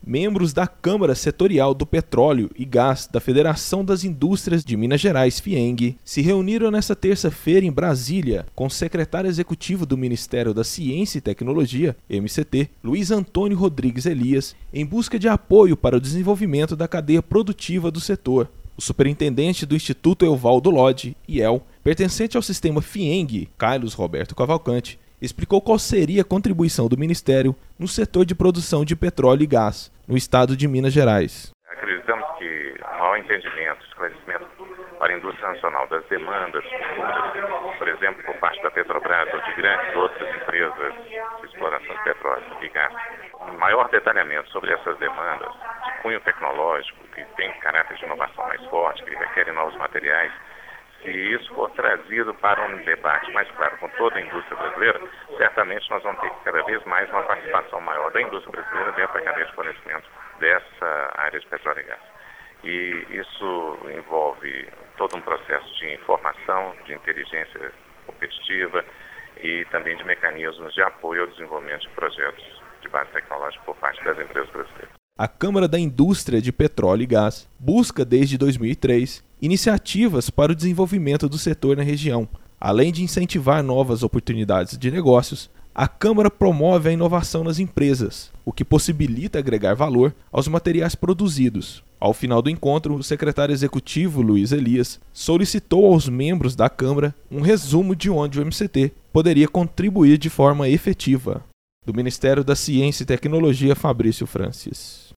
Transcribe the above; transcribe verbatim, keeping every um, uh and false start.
Membros da Câmara Setorial do Petróleo e Gás da Federação das Indústrias de Minas Gerais, FIENG, se reuniram nesta terça-feira em Brasília com o secretário executivo do Ministério da Ciência e Tecnologia, M C T, Luiz Antônio Rodrigues Elias, em busca de apoio para o desenvolvimento da cadeia produtiva do setor. O superintendente do Instituto Evaldo Lodge, I E L, pertencente ao sistema FIENG, Carlos Roberto Cavalcante, explicou qual seria a contribuição do Ministério no setor de produção de petróleo e gás no estado de Minas Gerais. Acreditamos que o maior entendimento, esclarecimento para a indústria nacional das demandas futuras, por exemplo, por parte da Petrobras ou de grandes outras empresas de exploração de petróleo e gás, um maior detalhamento sobre essas demandas de cunho tecnológico, que tem caráter de inovação mais forte, que requerem novos materiais. Se isso for trazido para um debate mais claro com toda a indústria brasileira, certamente nós vamos ter cada vez mais uma participação maior da indústria brasileira dentro da cadeia de fornecimento dessa área de petróleo e gás. E isso envolve todo um processo de informação, de inteligência competitiva e também de mecanismos de apoio ao desenvolvimento de projetos de base tecnológica por parte das empresas brasileiras. A Câmara da Indústria de Petróleo e Gás busca, desde dois mil e três, iniciativas para o desenvolvimento do setor na região. Além de incentivar novas oportunidades de negócios, a Câmara promove a inovação nas empresas, o que possibilita agregar valor aos materiais produzidos. Ao final do encontro, o secretário executivo, Luiz Elias, solicitou aos membros da Câmara um resumo de onde o M C T poderia contribuir de forma efetiva. Do Ministério da Ciência e Tecnologia, Fabrício Francis.